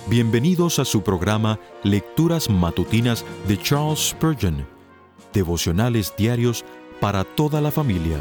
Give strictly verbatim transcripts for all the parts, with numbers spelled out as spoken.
Bienvenidos a su programa Lecturas Matutinas de Charles Spurgeon, devocionales diarios para toda la familia.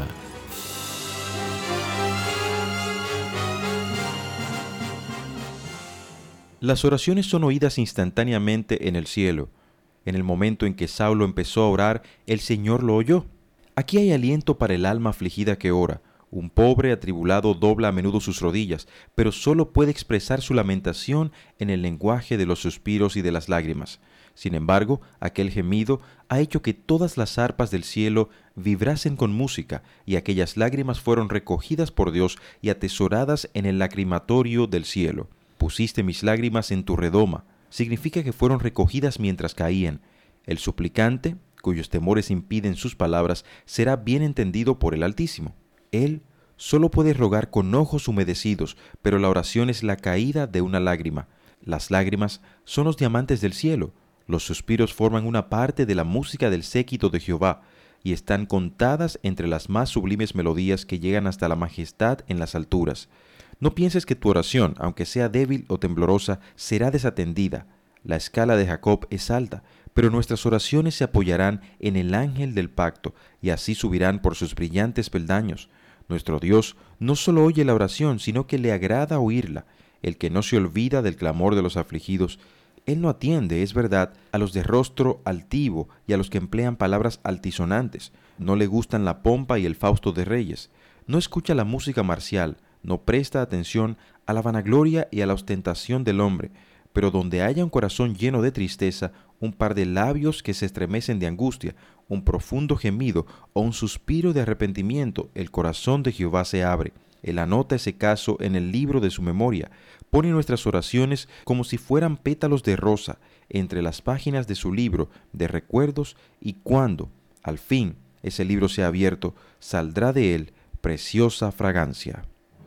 Las oraciones son oídas instantáneamente en el cielo. En el momento en que Saulo empezó a orar, el Señor lo oyó. Aquí hay aliento para el alma afligida que ora. Un pobre atribulado dobla a menudo sus rodillas, pero solo puede expresar su lamentación en el lenguaje de los suspiros y de las lágrimas. Sin embargo, aquel gemido ha hecho que todas las arpas del cielo vibrasen con música, y aquellas lágrimas fueron recogidas por Dios y atesoradas en el lacrimatorio del cielo. Pusiste mis lágrimas en tu redoma. Significa que fueron recogidas mientras caían. El suplicante, cuyos temores impiden sus palabras, será bien entendido por el Altísimo. Él solo puede rogar con ojos humedecidos, pero la oración es la caída de una lágrima. Las lágrimas son los diamantes del cielo. Los suspiros forman una parte de la música del séquito de Jehová y están contadas entre las más sublimes melodías que llegan hasta la majestad en las alturas. No pienses que tu oración, aunque sea débil o temblorosa, será desatendida. La escala de Jacob es alta, pero nuestras oraciones se apoyarán en el ángel del pacto y así subirán por sus brillantes peldaños. Nuestro Dios no solo oye la oración, sino que le agrada oírla. El que no se olvida del clamor de los afligidos. Él no atiende, es verdad, a los de rostro altivo y a los que emplean palabras altisonantes. No le gustan la pompa y el fausto de reyes. No escucha la música marcial, no presta atención a la vanagloria y a la ostentación del hombre. Pero donde haya un corazón lleno de tristeza, un par de labios que se estremecen de angustia, un profundo gemido o un suspiro de arrepentimiento, el corazón de Jehová se abre. Él anota ese caso en el libro de su memoria. Pone nuestras oraciones como si fueran pétalos de rosa entre las páginas de su libro de recuerdos, y cuando, al fin, ese libro sea abierto, saldrá de él preciosa fragancia.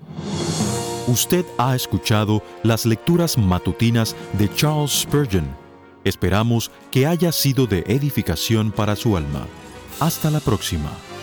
Usted ha escuchado las lecturas matutinas de Charles Spurgeon. Esperamos que haya sido de edificación para su alma. Hasta la próxima.